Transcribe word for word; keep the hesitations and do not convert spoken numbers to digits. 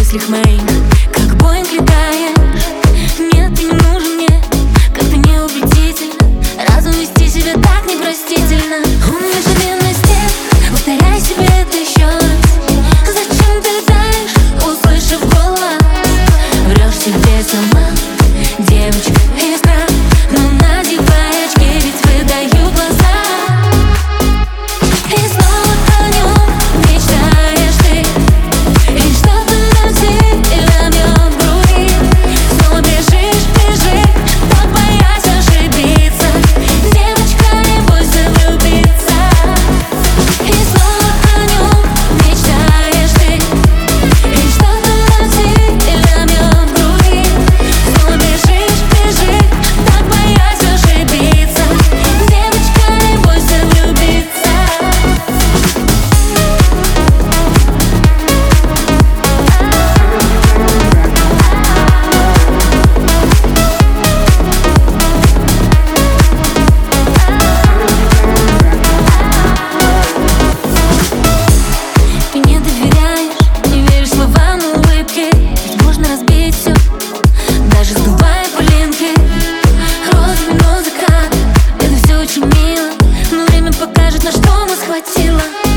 мыслях моих, как Боинг летаешь. Нет, ты не нужен мне, как-то неубедительно. Разум вести себя так непростительно. Умный современный степ, повторяй себе это еще раз. Зачем ты таешь, услышав голос? Врешь себе сама, девочка искра. Но надевай очки, ведь выдаю глаза. И снова о нем мечтаешь ты. И что-то на зелёном груди. Снова бежишь, бежишь, так боясь ошибиться. Девочка, не бойся влюбиться. И снова о нем мечтаешь ты. И что-то на зелёном груди. Снова бежишь, бежишь, так боясь ошибиться. Девочка, не бойся влюбиться. Ты не доверяешь, не веришь словам и улыбке. Ведь можно разбить все, даже сдувая пылинки. Розовый, но закат, это все очень мило. Но время покажет, на что нас хватило.